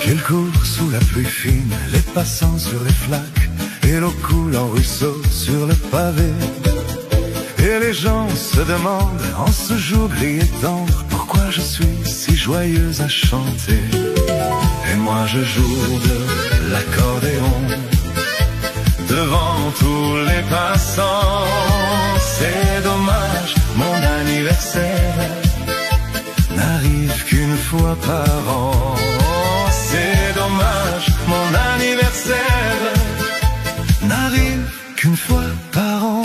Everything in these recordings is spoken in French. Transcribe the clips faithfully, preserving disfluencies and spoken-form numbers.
Qu'elle court sous la pluie fine, les passants sur les flaques, et l'eau coule en ruisseau sur le pavé. Et les gens se demandent en ce jour gris et tendre pourquoi je suis si joyeuse à chanter. Et moi je joue de l'accordéon devant tous les passants. C'est dommage, mon anniversaire n'arrive qu'une fois par an. C'est dommage, mon anniversaire n'arrive qu'une fois par an.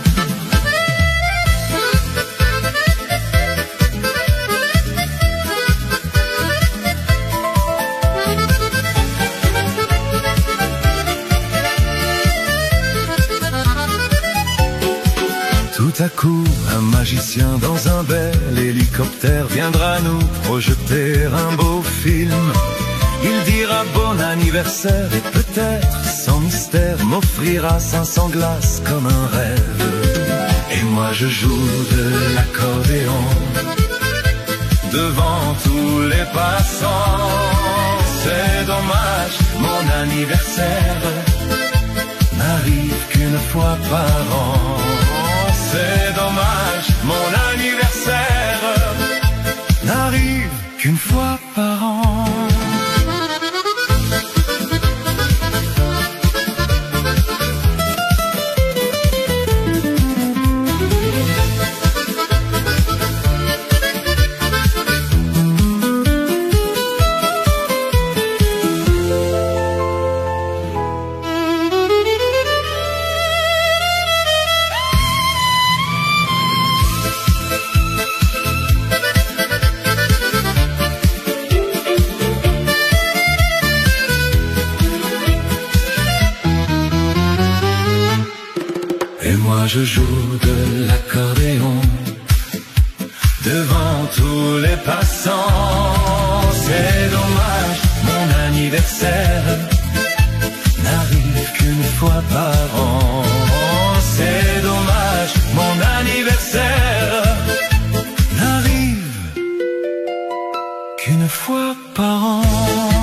Tout à coup, un magicien dans un bel hélicoptère viendra nous projeter un beau film. Il dira bon anniversaire et peut-être, sans mystère, m'offrira cinq cents glaces comme un rêve. Et moi je joue de l'accordéon devant tous les passants. C'est dommage, mon anniversaire n'arrive qu'une fois par an. C'est dommage, mon anniversaire n'arrive qu'une fois par an. Et moi je joue de l'accordéon devant tous les passants. C'est dommage, mon anniversaire n'arrive qu'une fois par an. C'est dommage, mon anniversaire n'arrive qu'une fois par an.